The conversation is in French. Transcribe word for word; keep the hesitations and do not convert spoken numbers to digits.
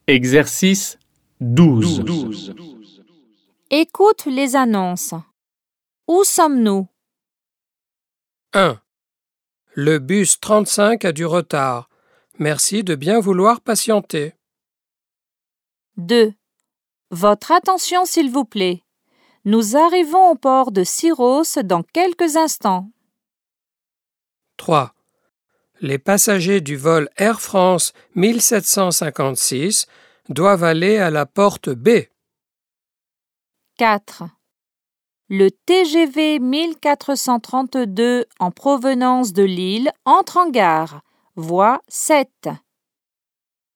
Exercice douze. Écoute les annonces. Où sommes-nous? un. Le bus trente-cinq a du retard. Merci de bien vouloir patienter. deux. Votre attention s'il vous plaît. Nous arrivons au port de Syros dans quelques instants. trois. Les passagers du vol Air France mille sept cent cinquante-six doivent aller à la porte B. quatre. Le T G V mille quatre cent trente-deux en provenance de Lille entre en gare. Voie sept.